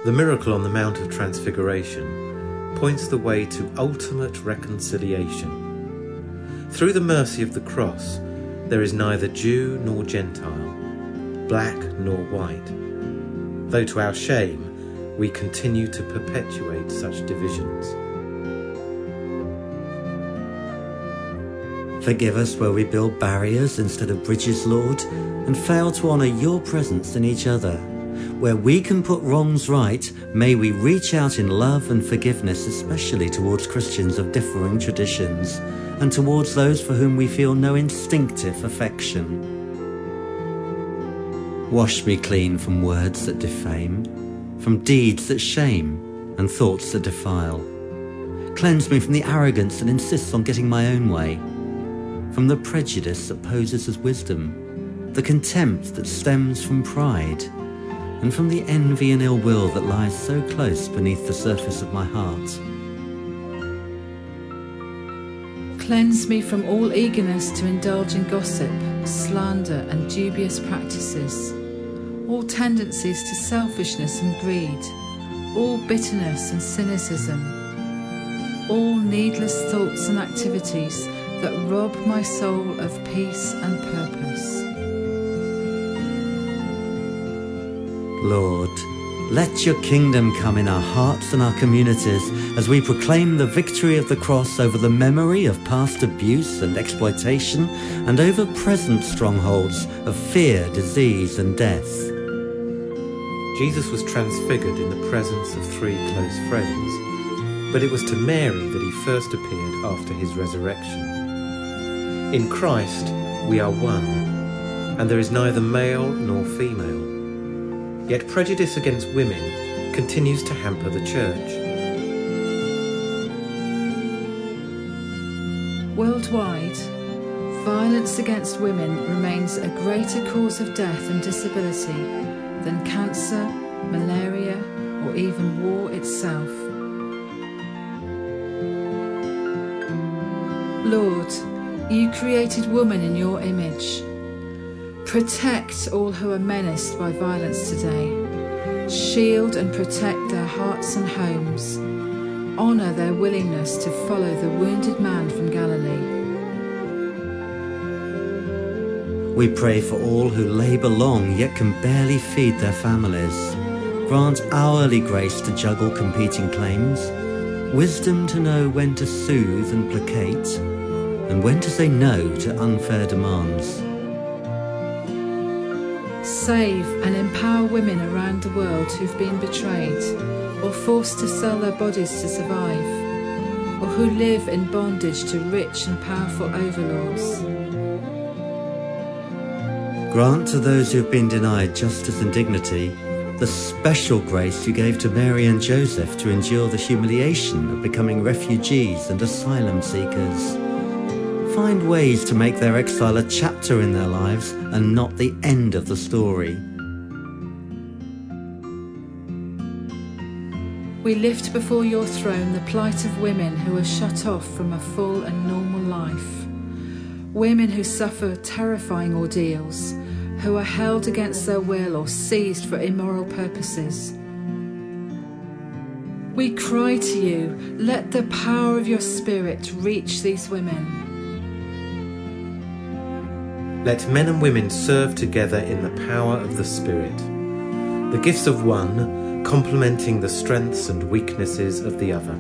The miracle on the Mount of Transfiguration points the way to ultimate reconciliation. Through the mercy of the cross, there is neither Jew nor Gentile, black nor white, though to our shame we continue to perpetuate such divisions. Forgive us where we build barriers instead of bridges, Lord, and fail to honour your presence in each other. Where we can put wrongs right, may we reach out in love and forgiveness, especially towards Christians of differing traditions, and towards those for whom we feel no instinctive affection. Wash me clean from words that defame, from deeds that shame, and thoughts that defile. Cleanse me from the arrogance that insists on getting my own way, from the prejudice that poses as wisdom, the contempt that stems from pride, and from the envy and ill will that lies so close beneath the surface of my heart. Cleanse me from all eagerness to indulge in gossip, slander and dubious practices, all tendencies to selfishness and greed, all bitterness and cynicism, all needless thoughts and activities that rob my soul of peace and purpose. Lord, let your kingdom come in our hearts and our communities as we proclaim the victory of the cross over the memory of past abuse and exploitation and over present strongholds of fear, disease and death. Jesus was transfigured in the presence of three close friends, but it was to Mary that he first appeared after his resurrection. In Christ we are one, and there is neither male nor female. Yet prejudice against women continues to hamper the church. Worldwide, violence against women remains a greater cause of death and disability than cancer, malaria, or even war itself. Lord, you created woman in your image. Protect all who are menaced by violence today. Shield and protect their hearts and homes. Honour their willingness to follow the wounded man from Galilee. We pray for all who labour long yet can barely feed their families. Grant hourly grace to juggle competing claims, wisdom to know when to soothe and placate, and when to say no to unfair demands. Save and empower women around the world who've been betrayed or forced to sell their bodies to survive, or who live in bondage to rich and powerful overlords. Grant to those who have been denied justice and dignity the special grace you gave to Mary and Joseph to endure the humiliation of becoming refugees and asylum seekers. Find ways to make their exile a chapter in their lives and not the end of the story. We lift before your throne the plight of women who are shut off from a full and normal life. Women who suffer terrifying ordeals, who are held against their will or seized for immoral purposes. We cry to you, let the power of your Spirit reach these women. Let men and women serve together in the power of the Spirit, the gifts of one complementing the strengths and weaknesses of the other.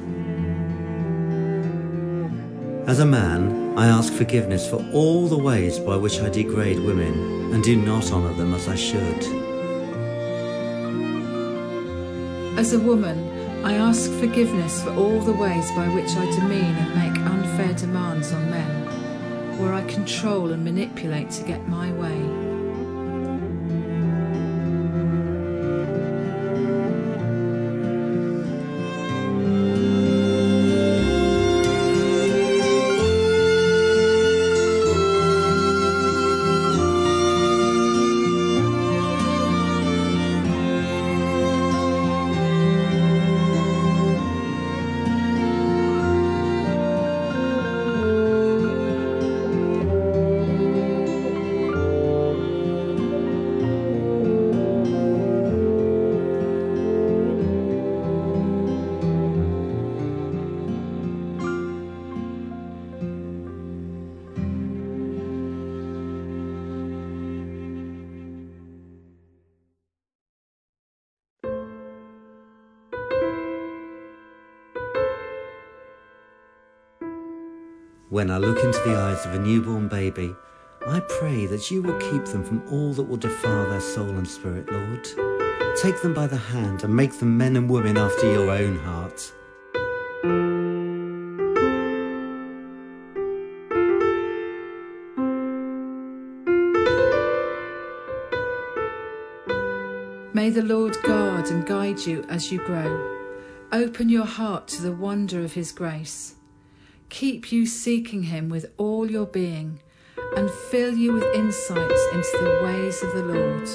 As a man, I ask forgiveness for all the ways by which I degrade women and do not honour them as I should. As a woman, I ask forgiveness for all the ways by which I demean and make unfair demands on men, where I control and manipulate to get my way. When I look into the eyes of a newborn baby, I pray that you will keep them from all that will defile their soul and spirit, Lord. Take them by the hand and make them men and women after your own heart. May the Lord guard and guide you as you grow. Open your heart to the wonder of his grace. Keep you seeking him with all your being, and fill you with insights into the ways of the Lord.